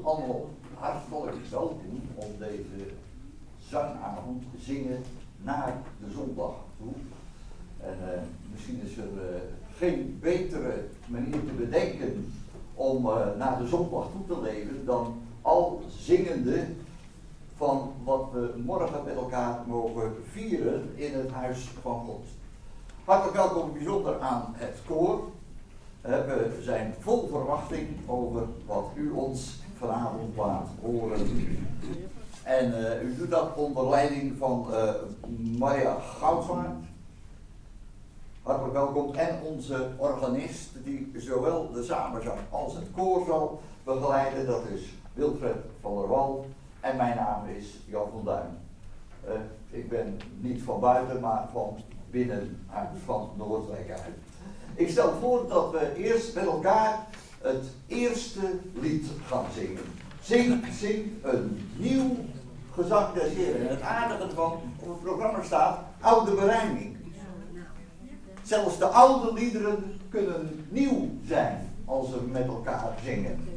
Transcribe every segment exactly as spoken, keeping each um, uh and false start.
allemaal hartelijk welkom op deze zangavond zingen naar de zondag toe. En uh, misschien is er uh, geen betere manier te bedenken om uh, naar de zondag toe te leven dan al zingende van wat we morgen met elkaar mogen vieren in het huis van God. Hartelijk welkom bijzonder aan het koor. We zijn vol verwachting over wat u ons vanavond laat horen. En uh, u doet dat onder leiding van uh, Maria Goudswaard. Hartelijk welkom. En onze organist die zowel de samenzang als het koor zal begeleiden. Dat is Wilfred van der Wal. En mijn naam is Jan van Duin. Uh, ik ben niet van buiten, maar van binnen uit, van Noordwijk uit. Ik stel voor dat we eerst met elkaar het eerste lied gaan zingen. Zing, zing een nieuw gezang des Heren. En het aardige van op het programma staat oude berijming. Zelfs de oude liederen kunnen nieuw zijn als we met elkaar zingen.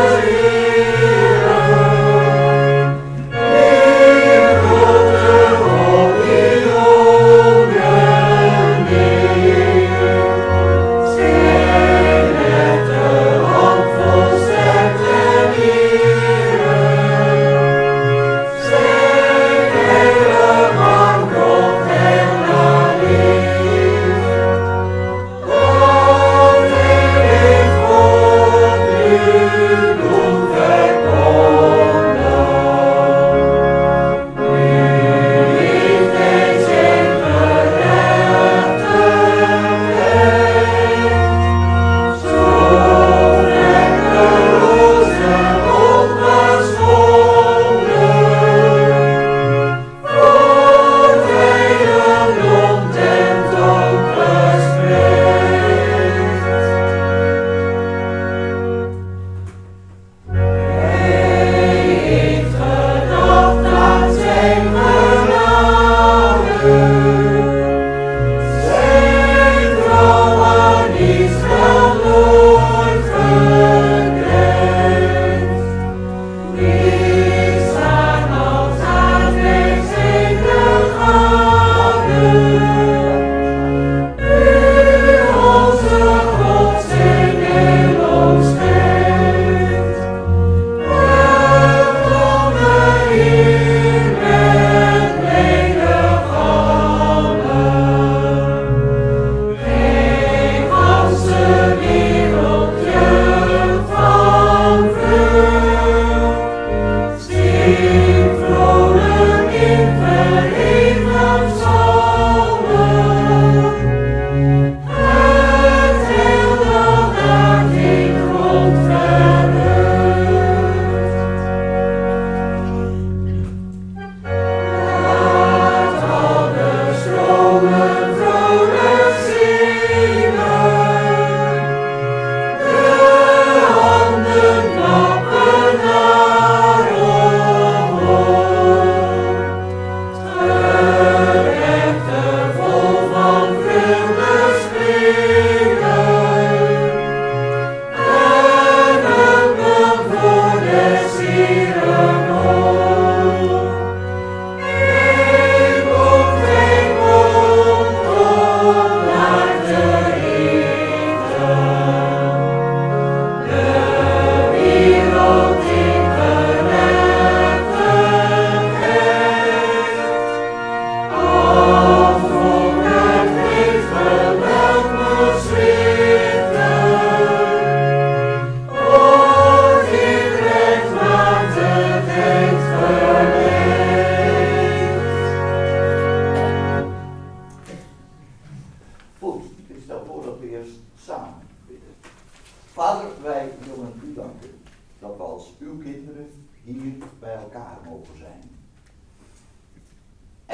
Oh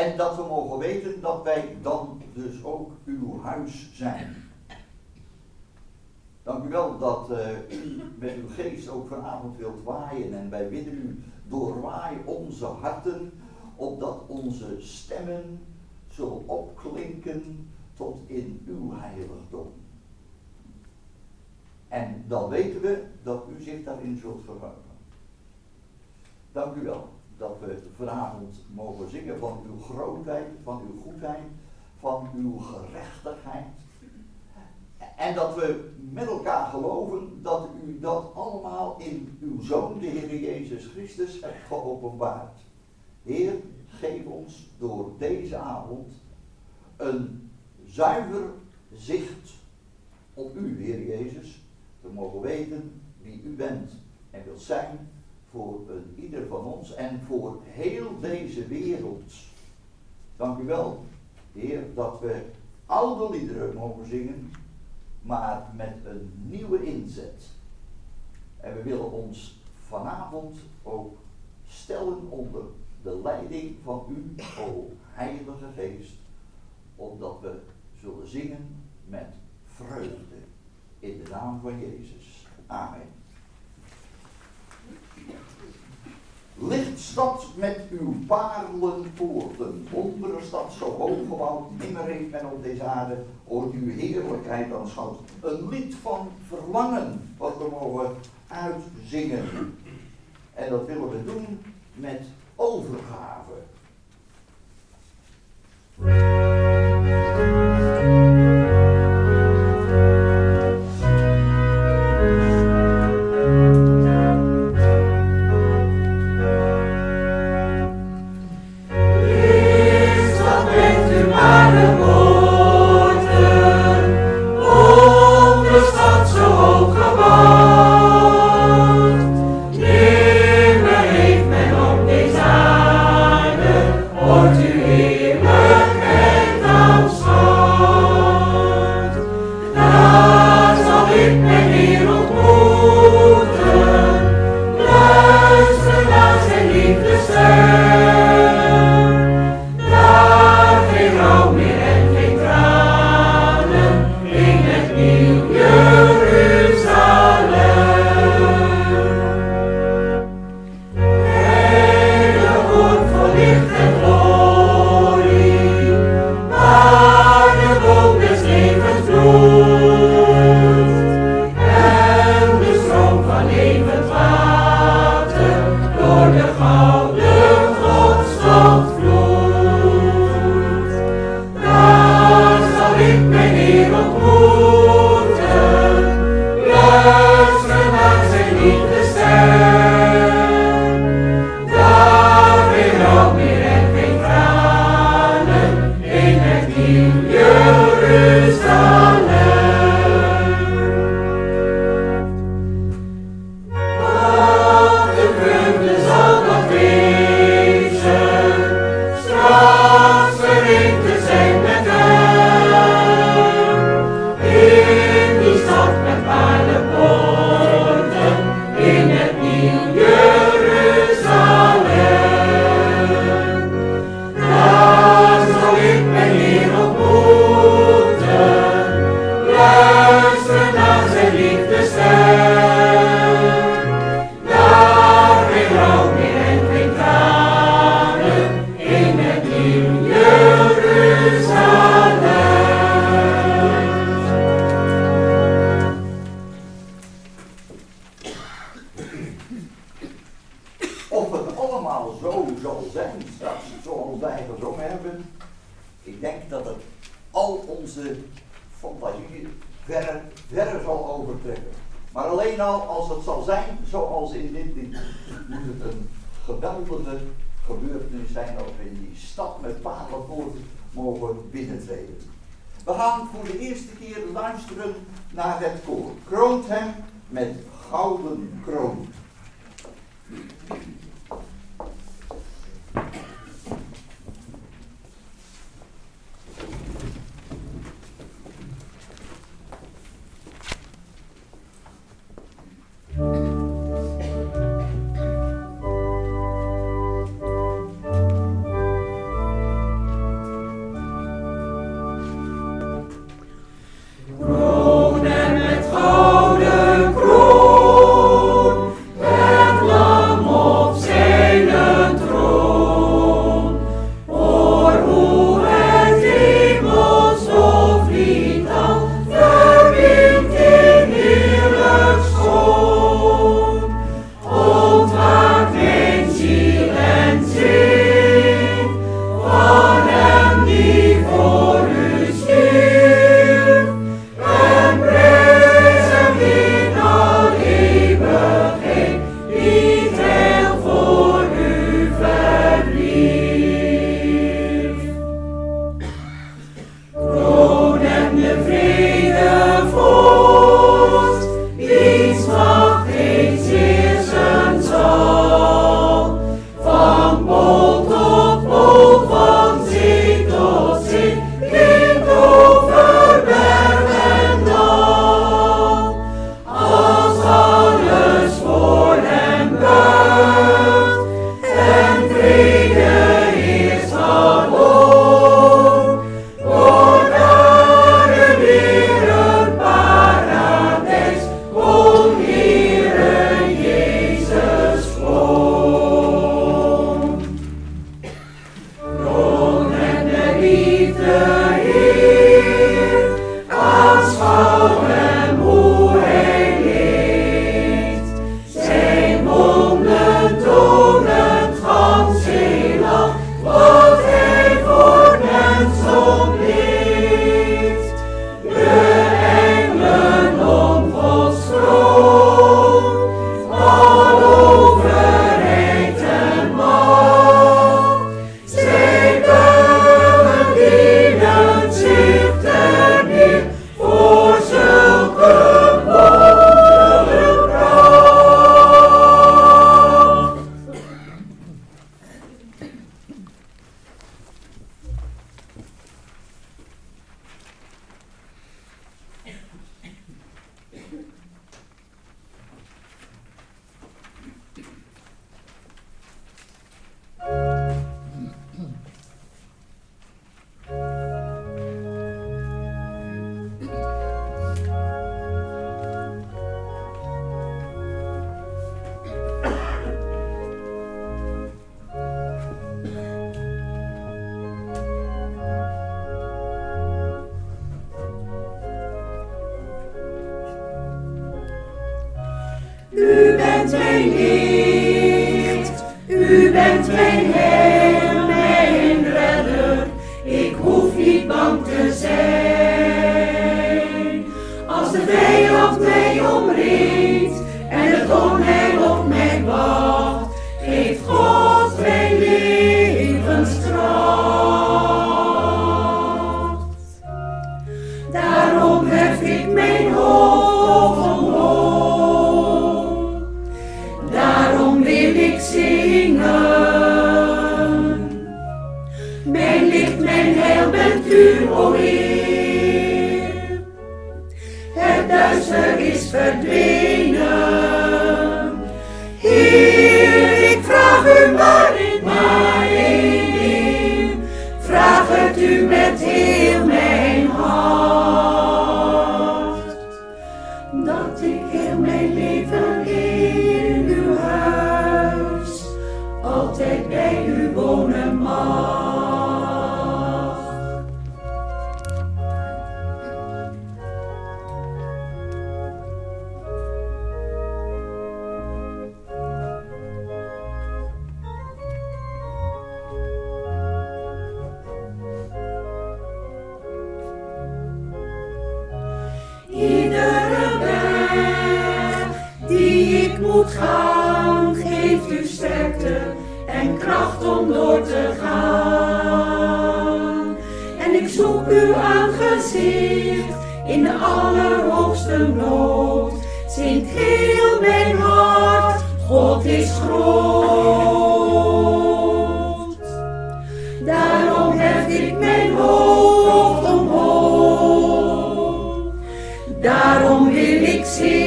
En dat we mogen weten dat wij dan dus ook uw huis zijn. Dank u wel dat uh, u met uw geest ook vanavond wilt waaien. En wij bidden u, doorwaai onze harten, opdat onze stemmen zullen opklinken tot in uw heiligdom. En dan weten we dat u zich daarin zult verheugen. Dank u wel dat we vanavond mogen zingen van uw grootheid, van uw goedheid, van uw gerechtigheid. En dat we met elkaar geloven dat u dat allemaal in uw Zoon, de Heer Jezus Christus, hebt geopenbaard. Heer, geef ons door deze avond een zuiver zicht op u, Heer Jezus. We mogen weten wie u bent en wilt zijn voor een ieder van ons en voor heel deze wereld. Dank u wel, Heer, dat we oude liederen mogen zingen, maar met een nieuwe inzet. En we willen ons vanavond ook stellen onder de leiding van u, o Heilige Geest, opdat we zullen zingen met vreugde. In de naam van Jezus. Amen. Lichtstad met uw paarlenpoorten, wondere stad zo hoog gebouwd, nimmer heeft men op deze aarde ooit uw heerlijkheid aanschouwd. Een lied van verlangen, wat we mogen uitzingen. En dat willen we doen met overgave. We gaan voor de eerste keer luisteren naar het koor. Kroont hem met gouden kroon. U bent mijn licht, u bent mijn Heer, mijn redder, ik hoef niet bang te zijn. Als de vijand mij omringt en het onheil op mij wacht, geeft God mijn levenskracht. Daarom hef ik mijn hoofd omhoog. Daarom wil ik zingen. Mijn licht, mijn heil bent u, o Heer. Het duister is verdwenen. Heer, ik vraag u maar, maar één ding. Vraag het u met heel mijn hart. Dat ik heel mijn leven in uw huis altijd bij u wonen mag. Iedere weg die ik moet gaan, geeft u sterkte en kracht om door te gaan. En ik zoek uw aangezicht in de allerhoogste nood. Zingt heel mijn hart, God is groot. Daarom hef ik mijn hoofd omhoog. Daarom wil ik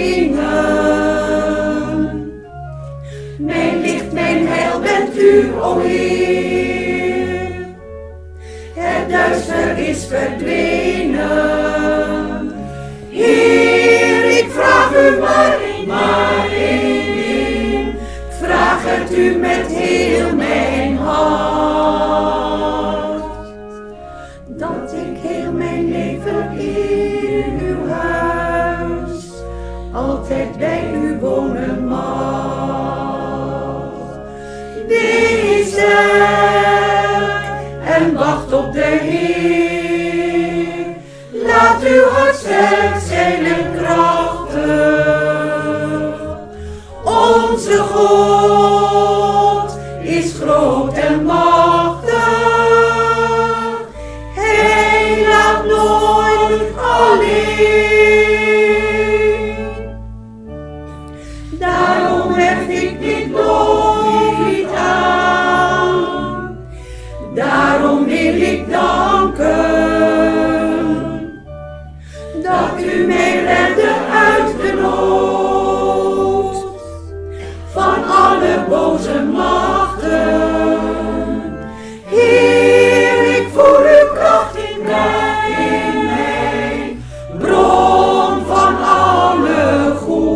zingen. Mijn licht, mijn heil bent u, o Heer. Het duister is verdwenen. Heer, ik vraag u maar, maar één ding. Vraag het u met heel mijn hart. Dat ik heel mijn leven in uw huis altijd bij u wonen mag. Wees sterk en wacht op de Heer. Laat uw hart sterk zijn en krachtig. Onze God is groot en machtig. Hij laat nooit alleen. Daarom hef ik dit loflied aan. Daarom wil ik danken. Dat u mij redde uit de nood. Van alle boze machten. Heer, ik voel uw kracht in mij, in mij, bron van alle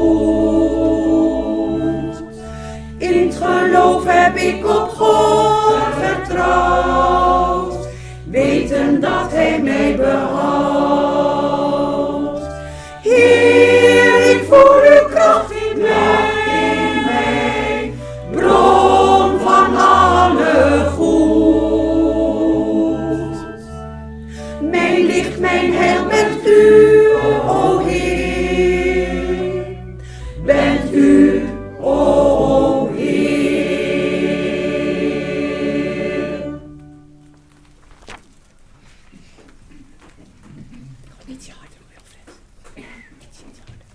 goed. In het geloof heb ik op God vertrouwd, weten dat Hij mij behoudt. Heer, ik voel uw kracht in mij, bron van alle goed. Mijn licht, mijn heil bent u, o Heer, bent u, o Heer. Ietsje harder, Wilfred. Ietsje, ietsje harder.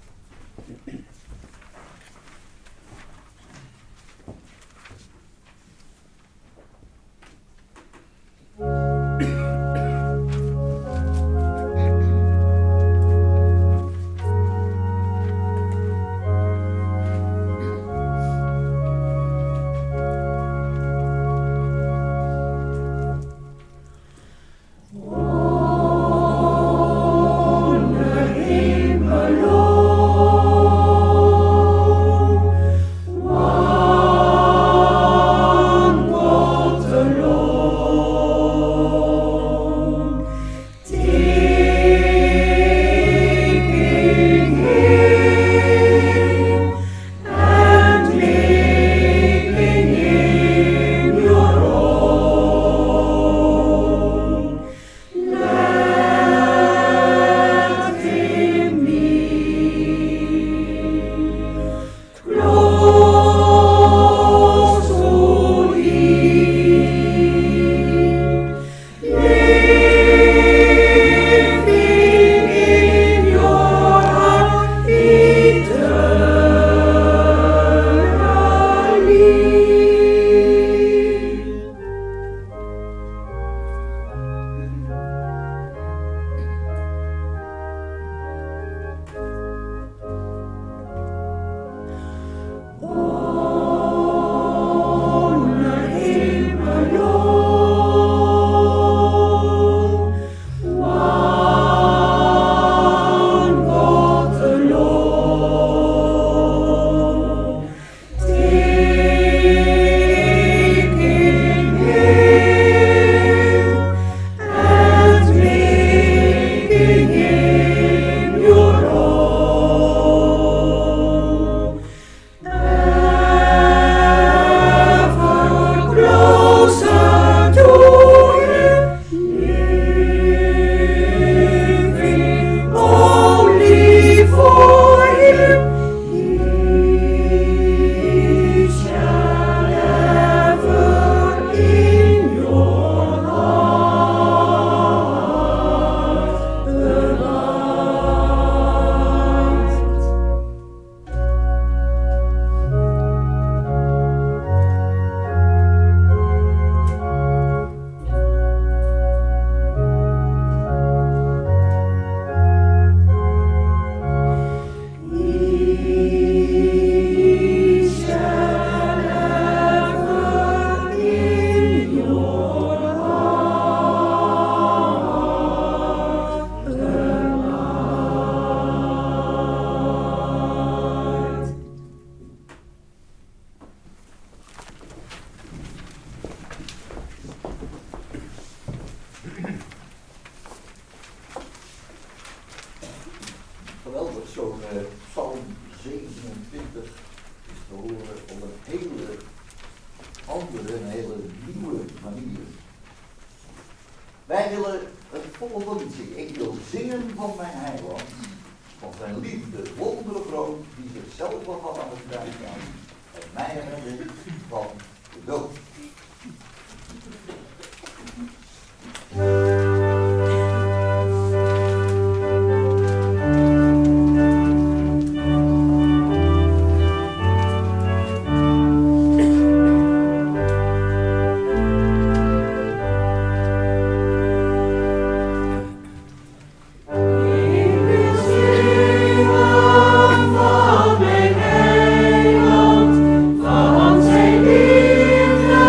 Wij willen het volgende lied zingen. Ik wil zingen van mijn heiland, van zijn liefde, wonderen groot, die zichzelf wel van aan het kruis gaan en mij redden van de dood. Van zijn liefde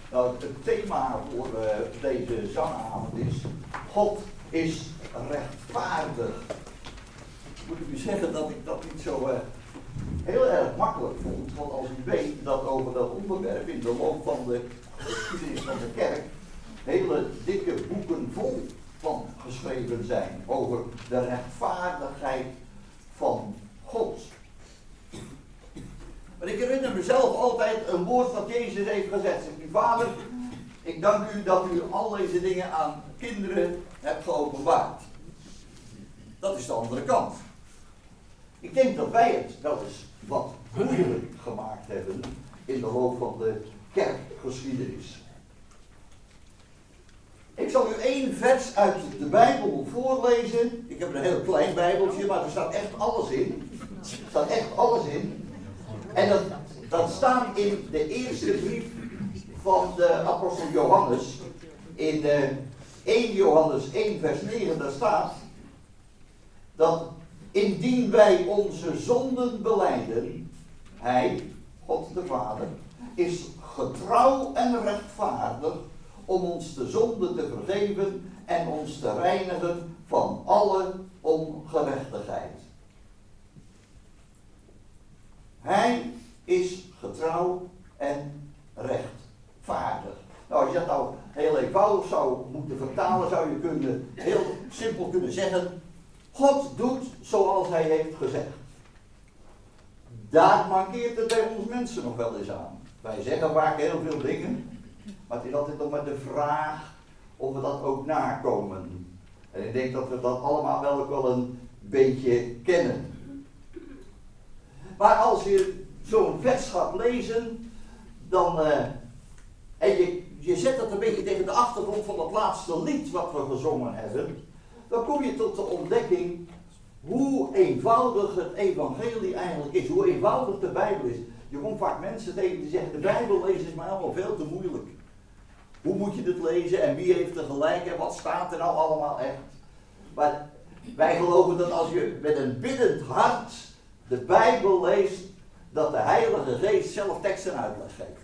Nou, het thema voor uh, deze zangavond is: God is rechtvaardig. Moet ik u zeggen dat ik dat niet zo uh, heel erg makkelijk vond. Want als u weet dat over dat onderwerp in de loop van de geschiedenis van de kerk hele dikke boeken vol van geschreven zijn over de rechtvaardigheid van God. Maar ik herinner mezelf altijd een woord dat Jezus heeft gezegd. Zegt: Vader, ik dank u dat u al deze dingen aan kinderen hebt geopenbaard. Dat is de andere kant. Ik denk dat wij het wel eens wat moeilijk gemaakt hebben in de loop van de kerkgeschiedenis. Ik zal u één vers uit de Bijbel voorlezen. Ik heb een heel klein Bijbeltje, maar er staat echt alles in. Er staat echt alles in. En dat, dat staat in de eerste brief van de apostel Johannes. In uh, eerste Johannes één vers negen, daar staat dat indien wij onze zonden belijden, hij, God de Vader, is getrouw en rechtvaardig om ons de zonde te vergeven en ons te reinigen van alle ongerechtigheid. Hij is getrouw en rechtvaardig. Nou, als je dat nou heel eenvoudig zou moeten vertalen, zou je kunnen, heel simpel kunnen zeggen: God doet zoals hij heeft gezegd. Daar mankeert het bij ons mensen nog wel eens aan. Wij zeggen vaak heel veel dingen, maar het is altijd nog maar de vraag of we dat ook nakomen. En ik denk dat we dat allemaal wel ook wel een beetje kennen. Maar als je zo'n vers gaat lezen, dan, uh, en je, je zet dat een beetje tegen de achtergrond van het laatste lied wat we gezongen hebben, dan kom je tot de ontdekking hoe eenvoudig het evangelie eigenlijk is, hoe eenvoudig de Bijbel is. Je komt vaak mensen tegen die zeggen: de Bijbel lezen is maar allemaal veel te moeilijk. Hoe moet je dit lezen en wie heeft er gelijk en wat staat er nou allemaal echt? Maar wij geloven dat als je met een biddend hart de Bijbel leest, dat de Heilige Geest zelf tekst en uitleg geeft.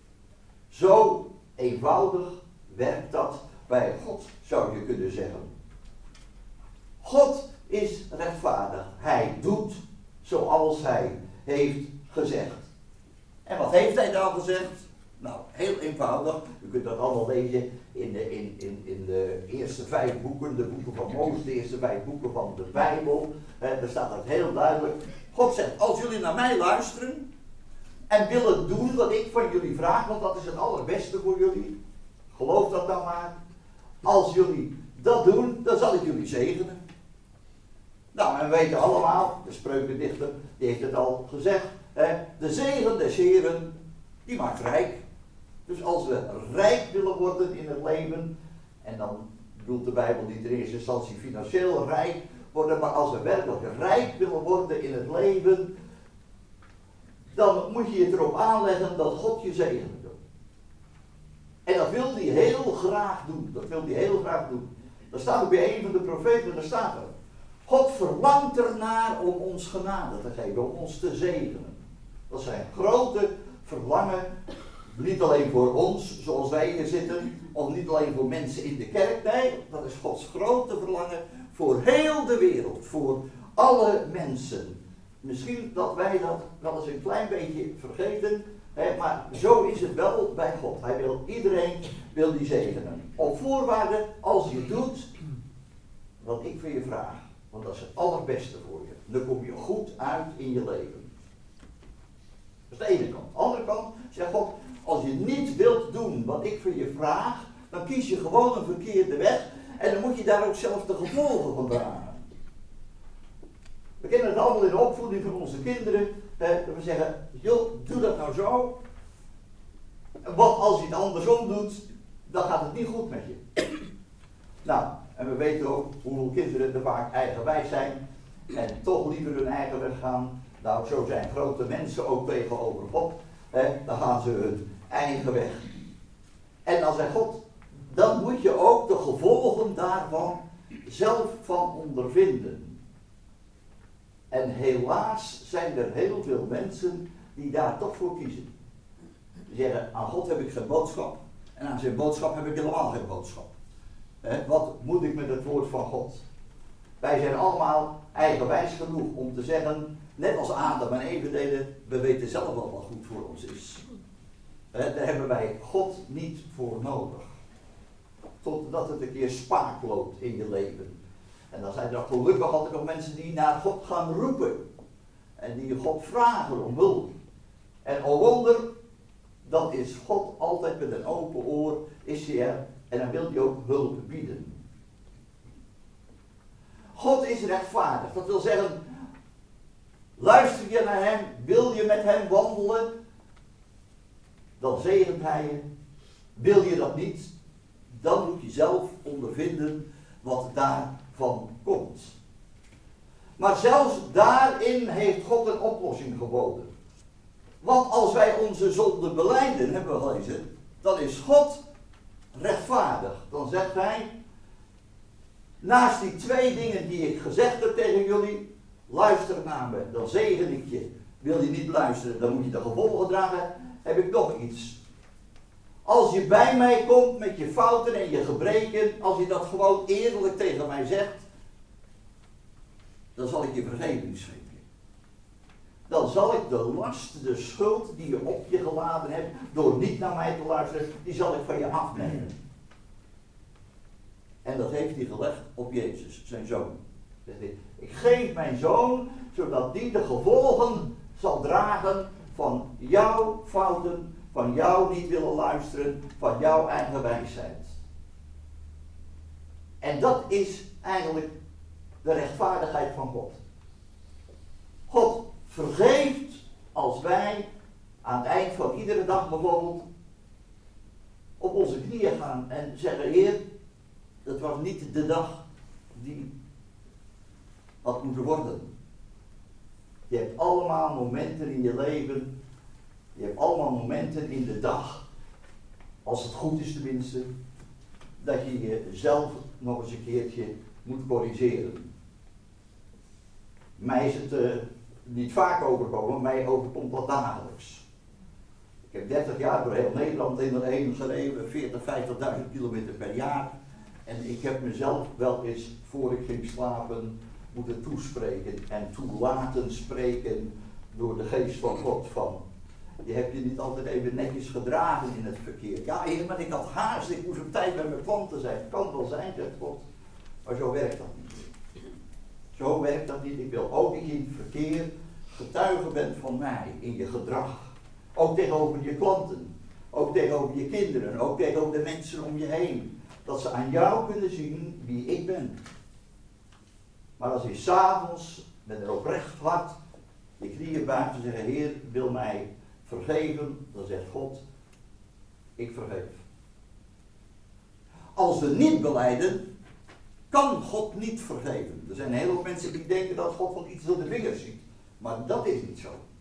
Zo eenvoudig werkt dat bij God, zou je kunnen zeggen. God is rechtvaardig. Hij doet zoals hij heeft gezegd. En wat heeft hij dan gezegd? Nou, heel eenvoudig. U kunt dat allemaal lezen in de, in, in, in de eerste vijf boeken, de boeken van Mozes, de eerste vijf boeken van de Bijbel. He, daar staat dat heel duidelijk. God zegt: als jullie naar mij luisteren en willen doen wat ik van jullie vraag, want dat is het allerbeste voor jullie. Geloof dat dan maar. Als jullie dat doen, dan zal ik jullie zegenen. Nou, en we weten allemaal, de spreukendichter, die heeft het al gezegd. Hè, de zegen des Heren, die maakt rijk. Dus als we rijk willen worden in het leven, en dan bedoelt de Bijbel niet in eerste instantie financieel rijk worden, maar als we werkelijk rijk willen worden in het leven, dan moet je je erop aanleggen dat God je zegenen wil. En dat wil hij heel graag doen. Dat wil hij heel graag doen. Dat staat ook bij een van de profeten, daar staat er: God verlangt ernaar om ons genade te geven, om ons te zegenen. Dat is zijn grote verlangen, niet alleen voor ons, zoals wij hier zitten, of niet alleen voor mensen in de kerk. Nee, dat is Gods grote verlangen voor heel de wereld, voor alle mensen. Misschien dat wij dat wel eens een klein beetje vergeten, hè, maar zo is het wel bij God. Hij wil iedereen, wil die zegenen. Op voorwaarde, als je doet wat ik van je vraag. Want dat is het allerbeste voor je. Dan kom je goed uit in je leven. Dat is de ene kant. De andere kant zegt God: als je niet wilt doen wat ik van je vraag, dan kies je gewoon een verkeerde weg. En dan moet je daar ook zelf de gevolgen van dragen. We kennen het allemaal in de opvoeding van onze kinderen. Eh, dat we zeggen: joh, doe dat nou zo. Want als je het andersom doet, dan gaat het niet goed met je. Nou, en we weten ook hoeveel kinderen er vaak eigenwijs zijn en toch liever hun eigen weg gaan. Nou, zo zijn grote mensen ook tegenover God. Hè, dan gaan ze hun eigen weg. En dan zegt God: dan moet je ook de gevolgen daarvan zelf van ondervinden. En helaas zijn er heel veel mensen die daar toch voor kiezen. Die zeggen, aan God heb ik geen boodschap. En aan zijn boodschap heb ik helemaal geen boodschap. He, wat moet ik met het woord van God? Wij zijn allemaal eigenwijs genoeg om te zeggen, net als Adam en Eva deden, we weten zelf wel wat goed voor ons is. He, daar hebben wij God niet voor nodig. Totdat het een keer spaak loopt in je leven. En dan zijn er gelukkig altijd nog mensen die naar God gaan roepen. En die God vragen om hulp. En o wonder, dan is God altijd met een open oor, is hij er. En dan wil hij ook hulp bieden. God is rechtvaardig. Dat wil zeggen, luister je naar hem, wil je met hem wandelen, dan zegent hij je. Wil je dat niet, dan moet je zelf ondervinden wat daarvan komt. Maar zelfs daarin heeft God een oplossing geboden. Want als wij onze zonde belijden, hebben we gelezen, dan is God rechtvaardig. Dan zegt hij, naast die twee dingen die ik gezegd heb tegen jullie, luister naar me, dan zegen ik je. Wil je niet luisteren, dan moet je de gevolgen dragen. Heb ik nog iets. Als je bij mij komt met je fouten en je gebreken, als je dat gewoon eerlijk tegen mij zegt, dan zal ik je vergeving schenken. Dan zal ik de last, de schuld die je op je geladen hebt, door niet naar mij te luisteren, die zal ik van je afnemen. En dat heeft hij gelegd op Jezus, zijn zoon. Ik geef mijn zoon, zodat die de gevolgen zal dragen van jouw fouten, van jou niet willen luisteren, van jouw eigen wijsheid. En dat is eigenlijk de rechtvaardigheid van God. God vergeeft als wij aan het eind van iedere dag bijvoorbeeld op onze knieën gaan en zeggen, Heer, dat was niet de dag die had moeten worden. Je hebt allemaal momenten in je leven, je hebt allemaal momenten in de dag, als het goed is tenminste, dat je jezelf nog eens een keertje moet corrigeren. Mij is het uh, niet vaak overkomen, mij overkomt dat dagelijks. Ik heb dertig jaar door heel Nederland heen gereden, veertig, vijftigduizend kilometer per jaar. En ik heb mezelf wel eens, voor ik ging slapen, moeten toespreken en toelaten spreken door de geest van God van, je hebt je niet altijd even netjes gedragen in het verkeer. Ja, heer, maar ik had haast, ik moest op tijd bij mijn klanten zijn. Het kan wel zijn, zegt God, maar zo werkt dat niet. Zo werkt dat niet. Ik wil ook dat je in het verkeer getuige bent van mij, in je gedrag. Ook tegenover je klanten, ook tegenover je kinderen, ook tegenover de mensen om je heen. Dat ze aan jou kunnen zien wie ik ben. Maar als je s'avonds met een oprecht hart je knieën buigt en zegt, Heer, wil mij vergeven, dan zegt God, ik vergeef. Als we niet belijden, kan God niet vergeven. Er zijn een heleboel mensen die denken dat God van iets door de vingers ziet. Maar dat is niet zo.